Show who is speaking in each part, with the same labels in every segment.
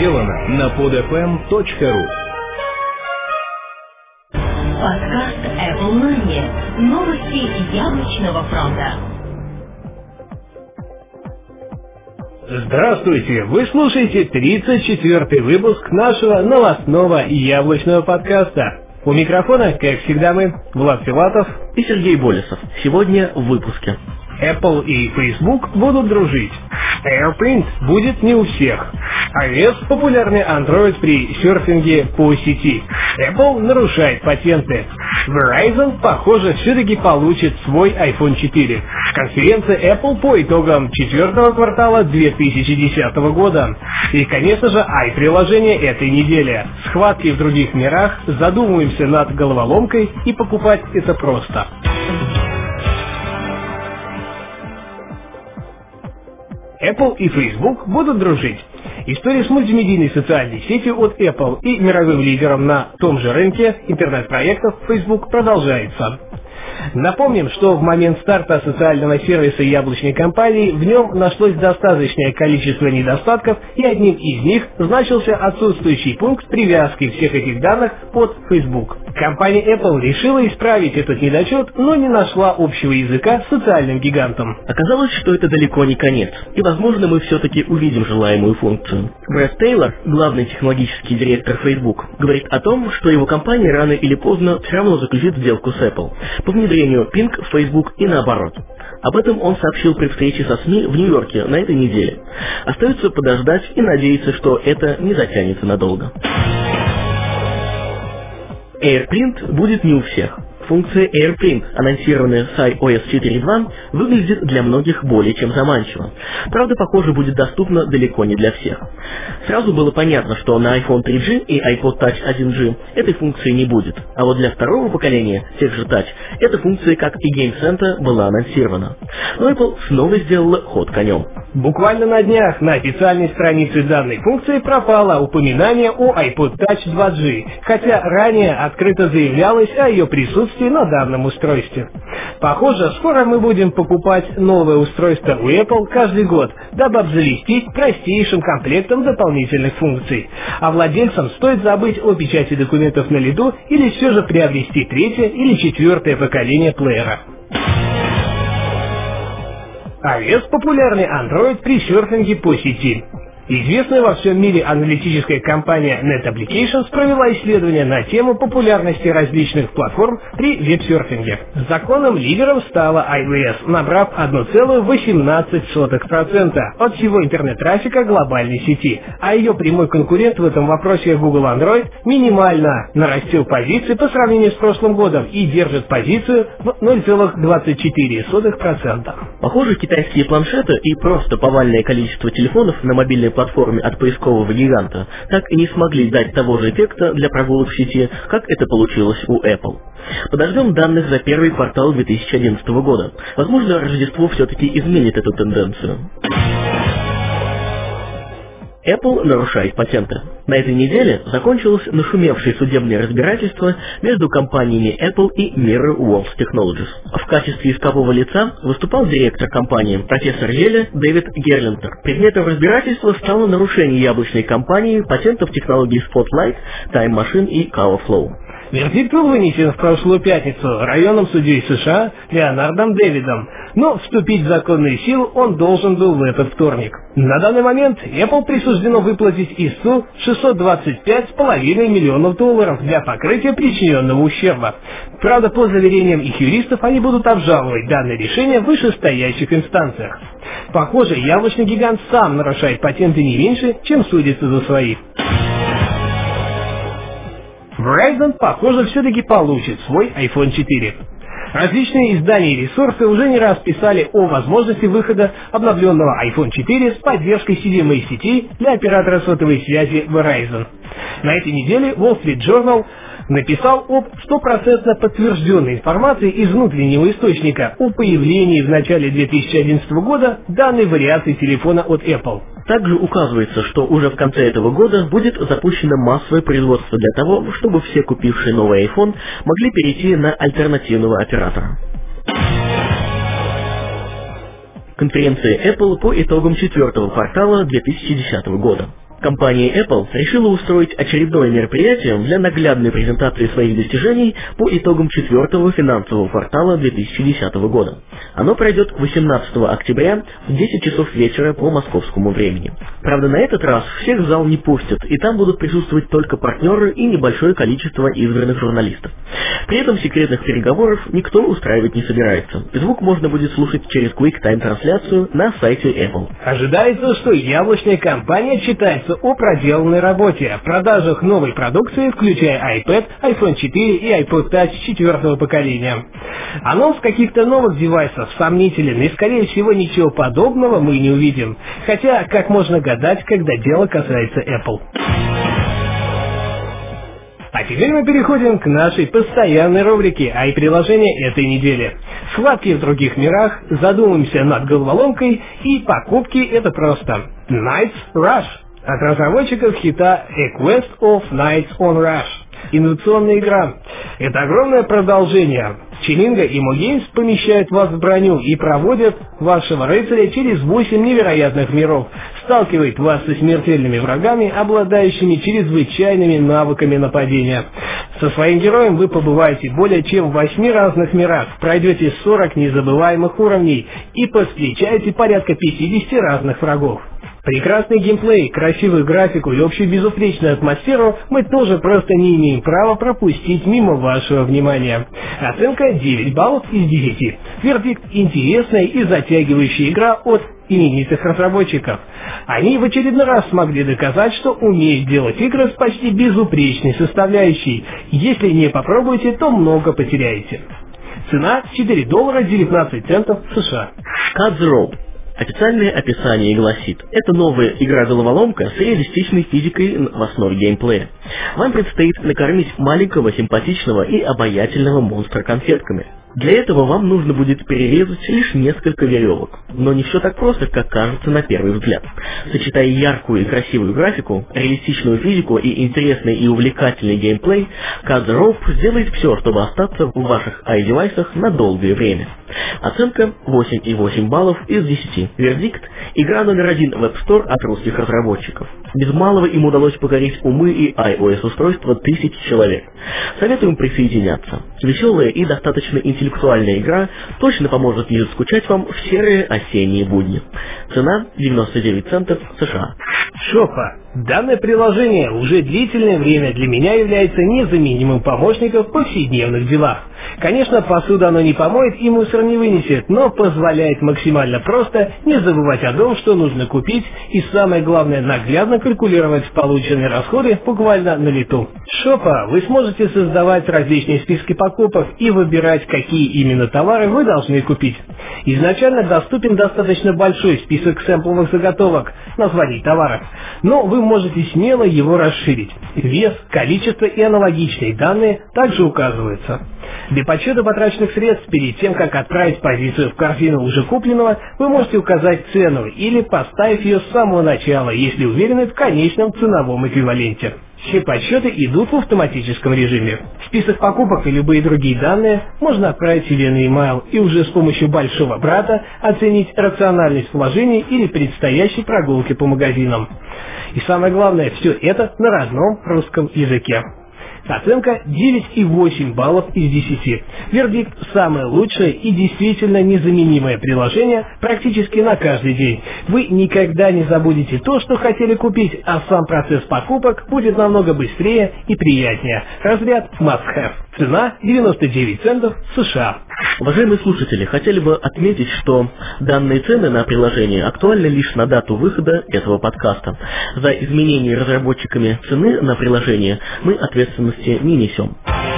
Speaker 1: сделано на podfm.ru.
Speaker 2: Подкаст Apple Money. Новости яблочного фронта.
Speaker 3: Здравствуйте! Вы слушаете 34-й выпуск нашего новостного яблочного подкаста. У микрофона, как всегда, мы, Влад Филатов
Speaker 4: и Сергей Болесов. Сегодня в выпуске.
Speaker 3: Apple и Facebook будут дружить. AirPrint будет не у всех. iOS — популярный Android при серфинге по сети. Apple нарушает патенты. Verizon, похоже, все-таки получит свой iPhone 4. Конференция Apple по итогам четвертого квартала 2010 года. И, конечно же, i-приложение этой недели. Схватки в других мирах, задумываемся над головоломкой, и покупать это просто. Apple и Facebook будут дружить. История с мультимедийной социальной сетью от Apple и мировым лидером на том же рынке интернет-проектов Facebook продолжается. Напомним, что в момент старта социального сервиса яблочной компании в нем нашлось достаточное количество недостатков, и одним из них значился отсутствующий пункт привязки всех этих данных под Facebook. Компания Apple решила исправить этот недочет, но не нашла общего языка с социальным гигантом.
Speaker 4: Оказалось, что это далеко не конец, и, возможно, мы все-таки увидим желаемую функцию. Брэд Тейлор, главный технологический директор Facebook, говорит о том, что его компания рано или поздно все равно заключит сделку с Apple по внедрению Ping в Facebook и наоборот. Об этом он сообщил при встрече со СМИ в Нью-Йорке на этой неделе. Остается подождать и надеяться, что это не затянется надолго. AirPrint будет не у всех. Функция AirPrint, анонсированная с iOS 4.2, выглядит для многих более чем заманчиво. Правда, похоже, будет доступна далеко не для всех. Сразу было понятно, что на iPhone 3G и iPod Touch 1G этой функции не будет. А вот для второго поколения, тех же Touch, эта функция, как и Game Center, была анонсирована. Но Apple снова сделала ход конем.
Speaker 3: Буквально на днях на официальной странице данной функции пропало упоминание о iPod Touch 2G, хотя ранее открыто заявлялось о ее присутствии на данном устройстве. Похоже, скоро мы будем покупать новое устройство у Apple каждый год, дабы обзавестись простейшим комплектом дополнительных функций. А владельцам стоит забыть о печати документов на лету или все же приобрести третье или четвертое поколение плеера. iOS — популярный Android при серфинге по сети. Известная во всем мире аналитическая компания Net Applications провела исследование на тему популярности различных платформ при веб-серфинге. Законным лидером стала iOS, набрав 1,18% от всего интернет-трафика глобальной сети, а ее прямой конкурент в этом вопросе Google Android минимально нарастил позиции по сравнению с прошлым годом и держит позицию в 0,24%.
Speaker 4: Похоже, китайские планшеты и просто повальное количество телефонов на мобильной платформе от поискового гиганта так и не смогли дать того же эффекта для прогулок в сети, как это получилось у Apple. Подождем данных за первый квартал 2011 года. Возможно, Рождество все-таки изменит эту тенденцию. Apple нарушает патенты. На этой неделе закончилось нашумевшее судебное разбирательство между компаниями Apple и Mirror Works Technologies. В качестве искового лица выступал директор компании, профессор Еля Дэвид Герлинтер. Предметом разбирательства стало нарушение яблочной компании патентов технологий Spotlight, Time Machine и ColorFlow.
Speaker 3: Вердикт был вынесен в прошлую пятницу районным судьей США Леонардом Дэвидом, но вступить в законную силу он должен был в этот вторник. На данный момент Apple присуждено выплатить истцу $625,5 миллионов для покрытия причиненного ущерба. Правда, по заверениям их юристов, они будут обжаловать данное решение в вышестоящих инстанциях. Похоже, яблочный гигант сам нарушает патенты не меньше, чем судится за своих. Verizon, похоже, все-таки получит свой iPhone 4. Различные издания и ресурсы уже не раз писали о возможности выхода обновленного iPhone 4 с поддержкой CDMA сети для оператора сотовой связи Verizon. На этой неделе Wall Street Journal написал об стопроцентно подтвержденной информации из внутреннего источника о появлении в начале 2011 года данной вариации телефона от Apple.
Speaker 4: Также указывается, что уже в конце этого года будет запущено массовое производство для того, чтобы все купившие новый iPhone могли перейти на альтернативного оператора. Конференция Apple по итогам четвертого квартала 2010 года. Компания Apple решила устроить очередное мероприятие для наглядной презентации своих достижений по итогам четвертого финансового квартала 2010 года. Оно пройдет 18 октября в 10 часов вечера по московскому времени. Правда, на этот раз всех в зал не пустят, и там будут присутствовать только партнеры и небольшое количество избранных журналистов. При этом секретных переговоров никто устраивать не собирается. Звук можно будет слушать через QuickTime-трансляцию на сайте Apple.
Speaker 3: Ожидается, что яблочная компания отчитается о проделанной работе, о продажах новой продукции, включая iPad, iPhone 4 и iPod Touch 4-го поколения. Анонс каких-то новых девайсов сомнителен, и скорее всего ничего подобного мы не увидим. Хотя, как можно гадать, когда дело касается Apple. А теперь мы переходим к нашей постоянной рубрике «Ай-приложения этой недели». Схватки в других мирах, задумаемся над головоломкой, и покупки это просто. Knights Rush от разработчиков хита A Quest of Knights on Rush. Инновационная игра. Это огромное продолжение. Челинга и Мо-Геймс помещают вас в броню и проводят вашего рыцаря через 8 невероятных миров, сталкивает вас со смертельными врагами, обладающими чрезвычайными навыками нападения. Со своим героем вы побываете более чем в 8 разных мирах, пройдете 40 незабываемых уровней и повстречаете порядка 50 разных врагов. Прекрасный геймплей, красивую графику и общую безупречную атмосферу мы тоже просто не имеем права пропустить мимо вашего внимания. Оценка 9 баллов из 10. Вердикт: интересная и затягивающая игра от именитых разработчиков. Они в очередной раз смогли доказать, что умеют делать игры с почти безупречной составляющей. Если не попробуете, то много потеряете. Цена $4.19 США.
Speaker 4: Cut the Rope. Официальное описание гласит: это новая игра-головоломка с реалистичной физикой в основе геймплея. Вам предстоит накормить маленького, симпатичного и обаятельного монстра конфетками. Для этого вам нужно будет перерезать лишь несколько веревок. Но не все так просто, как кажется на первый взгляд. Сочетая яркую и красивую графику, реалистичную физику и интересный и увлекательный геймплей, Cut the Rope сделает все, чтобы остаться в ваших i-девайсах на долгое время. Оценка 8,8 баллов из 10. Вердикт: игра номер 1 в App Store от русских разработчиков. Без малого им удалось покорить умы и iOS-устройства тысяч человек. Советуем присоединяться. Веселая и достаточно интеллектуальная игра точно поможет не заскучать вам в серые осенние будни. Цена 99 центов США.
Speaker 3: Шопа. Данное приложение уже длительное время для меня является незаменимым помощником в повседневных делах. Конечно, посуду оно не помоет и мусор не вынесет, но позволяет максимально просто не забывать о том, что нужно купить, и самое главное, наглядно калькулировать полученные расходы буквально на лету. Шопа. Вы сможете создавать различные списки покупок и выбирать, какие именно товары вы должны купить. Изначально доступен достаточно большой список сэмпловых заготовок, названий товаров, но вы можете смело его расширить. Вес, количество и аналогичные данные также указываются. Для подсчета потраченных средств перед тем, как отправить позицию в корзину уже купленного, вы можете указать цену или поставив ее с самого начала, если уверены в конечном ценовом эквиваленте. Все подсчеты идут в автоматическом режиме. Список покупок и любые другие данные можно отправить себе на e-mail и уже с помощью большого брата оценить рациональность вложений или предстоящей прогулки по магазинам. И самое главное, все это на родном русском языке. Оценка 9,8 баллов из 10. Вердикт: самое лучшее и действительно незаменимое приложение практически на каждый день. Вы никогда не забудете то, что хотели купить, а сам процесс покупок будет намного быстрее и приятнее. Разряд must have. Цена 99 центов США.
Speaker 4: Уважаемые слушатели, хотели бы отметить, что данные цены на приложение актуальны лишь на дату выхода этого подкаста. За изменение разработчиками цены на приложение мы ответственности не несем.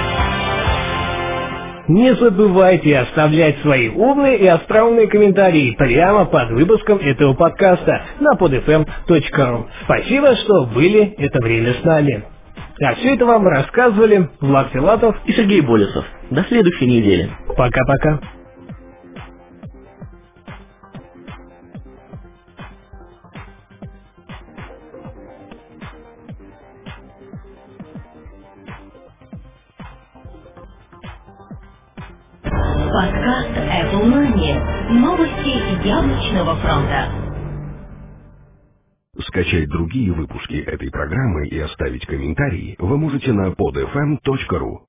Speaker 3: Не забывайте оставлять свои умные и остроумные комментарии прямо под выпуском этого подкаста на podfm.ru. Спасибо, что были это время с нами. А все это вам рассказывали Влад Филатов
Speaker 4: и Сергей Болесов. До следующей недели.
Speaker 3: Пока-пока.
Speaker 2: Подкаст Apple Money. Новости яблочного фронта.
Speaker 5: Скачать другие выпуски этой программы и оставить комментарии вы можете на podfm.ru.